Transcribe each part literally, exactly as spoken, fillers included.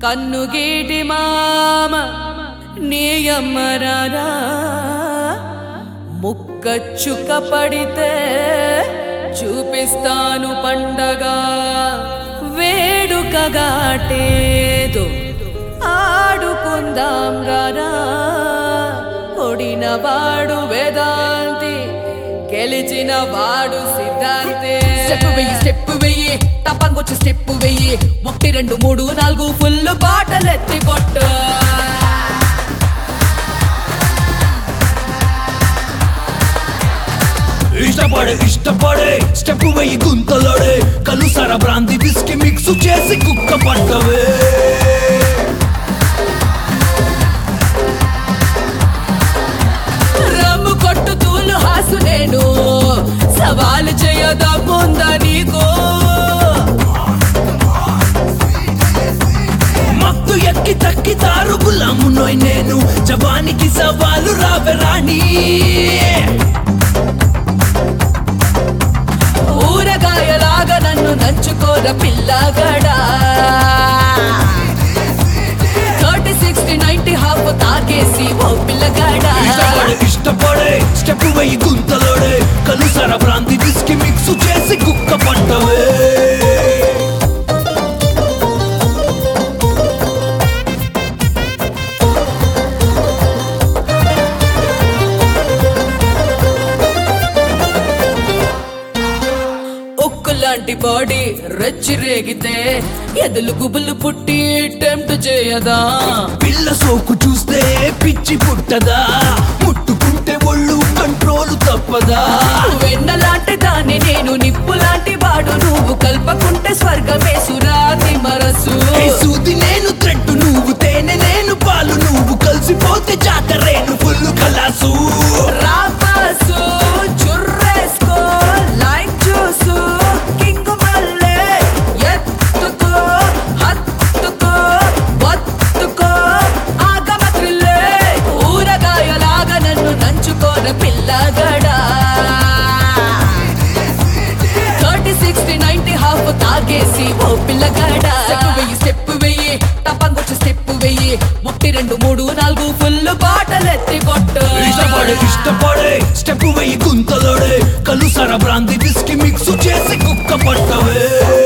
కన్నుగీటి మామ నీయమ్మరారా ముక్క చుక్క పడితే చూపిస్తాను పండగ వేడుకగాటేదో ఆడుకుందాం రారా ఒడిన వాడు వేదాంతి గెలిచిన వాడు సిద్ధాంతే స్టెప్ వెయ్యి స్టెప్ వెయ్యి తప్పంగొచ్చి స్టెప్ వెయ్యి ఒకటి రెండు మూడు నాలుగు ఫుల్ పాటలెత్తి కొట్టు ఇష్టపడే ఇష్టపడే స్టెప్ వెయ్యి గుంతలోడే కలుసర బ్రాంతి విస్కీ మిక్స్ చేసి కుక్క పట్టవే రమ్ము కొట్టు తూలు హాసు నేను సవాలు చేయదమ్ముందా నీకు మత్తు ఎక్కి తక్కి తారు గులామునోయ్ నేను జవానికి సవాలు రావే రాణి ఊరగాయలాగా నన్ను నంచుకోర పిల్లగడా థర్టీ సిక్స్టీ నైన్టీ హాఫ్ తాకేసి ఓ పిల్లగడా ఇష్టపడే ఇష్టపడే స్టెప్ వెయ్యి గుంతలోడే కలుసర బ్రాంతి విస్కీ మిక్స్ చేసి కుక్క పట్టవే లాంటి బాడీ రెచ్చి రేగితే ఎదులు గుబులు పుట్టి టెంప్ట్ చేయదా పిల్ల సోకు చూస్తే పిచ్చి పుట్టదా ముట్టుకుంటే ఒళ్ళు కంట్రోల్ తప్పదా వెన్న లాంటి దాన్ని నేను నిప్పు లాంటి వాడు నువ్వు కల్పకుంటే స్వర్గమే సురాతి మరసు సూది నేను త్రెట్టు నువ్వు తేనె నేను పాలు నువ్వు కలిసిపోతే జాతరేను ఫుల్ కలాసు రాపాసు చుర్రేసుకో లైక్ చూసు పిల్లగడా థర్టీ సిక్స్టీ నైన్టీ హాఫ్ తాగేసి ఓ పిల్లగడా స్టెప్ వెయ్యి స్టెప్ వెయ్యి తప్పంగొచ్చి స్టెప్ వెయ్యి ఒకటి రెండు మూడు నాలుగు ఫుల్ పాటలెత్తి కొట్టు ఇష్టపడే ఇష్టపడే స్టెప్ వెయ్యి గుంతలోడే కలుసర బ్రాంతి విస్కీ మిక్స్ చేసి కుక్క పట్టవే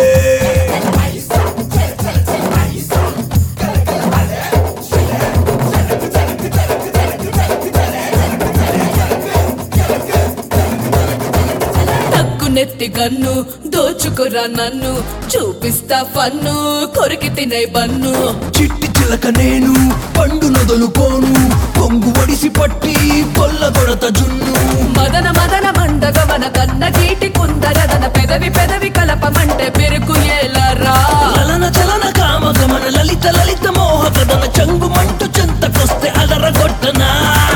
నెత్తి కన్ను దోచుకురా నన్ను చూపిస్తా ఫన్ను కొరికి తినే బన్ను చిట్టి చిలక నేను పండు నొదలుకోను పొంగు ఒడిసి పట్టి కొల్ల కొడత జున్ను మదన మదన మండగ మన కన్న గీటి కుందరదన పెదవి పెదవి కలపమంటే పెరుకు ఏలరా లలన చలన కామక మన లలిత లలిత మోహ కదన చంగు మంటు చెంతకొస్తే అదరగొట్టనా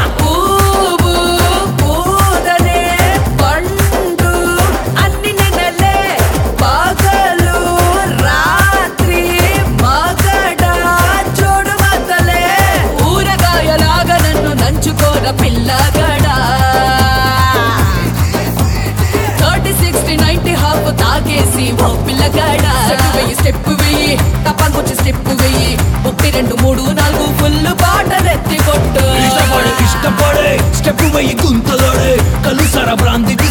పిల్లగడా థర్టీ సిక్స్టీ నైన్టీ హాఫ్ తాగేసి ఓ పిల్లగడా స్టెప్ వెయ్యి స్టెప్ వెయ్యి తప్పంగొచ్చి స్టెప్ వెయ్యి ఒకటి రెండు మూడు నాలుగు ఫుల్ పాటలెత్తి కొట్టు ఇష్టపడే ఇష్టపడే స్టెప్ వెయ్యి గుంతలోడే కలుసర బ్రాంతి